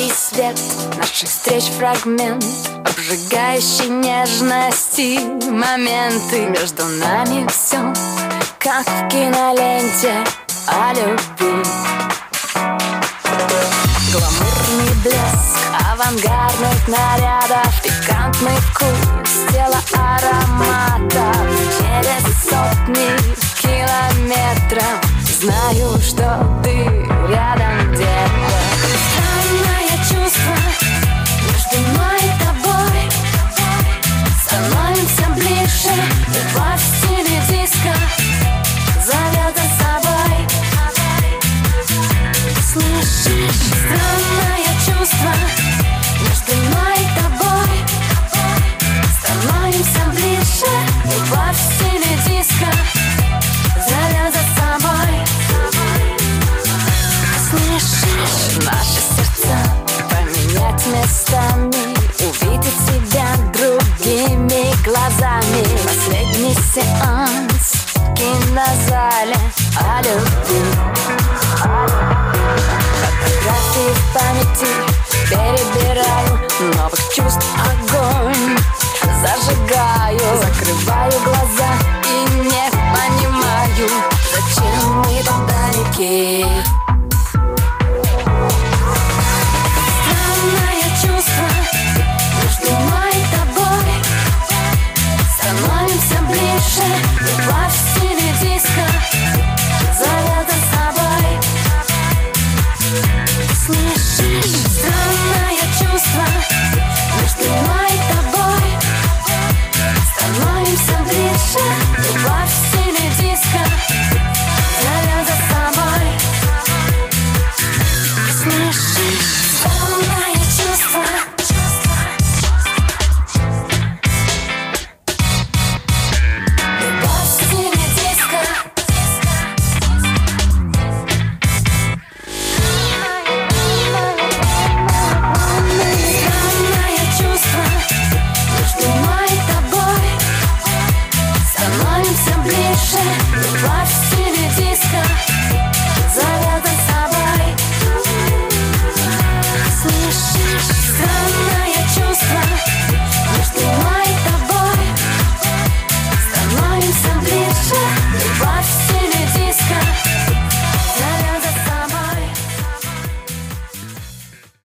яркий свет наших встреч фрагмент, обжигающий нежности моменты. Между нами все как в киноленте о любви. Гламурный блеск авангардных нарядов, пикантный вкус тела ароматов. Через сотни километров знаю, что ты рядом где-то. Странное чувство между мной и тобой. Становимся ближе, любовь в стиле диско зовет за собой. Слышишь? Странное чувство между мной и тобой. Становимся ближе, любовь в стиле диско зовет за собой. Слышишь? Наши сердца поменять местами, увидеть себя другими глазами. Последний сеанс в кинозале о любви.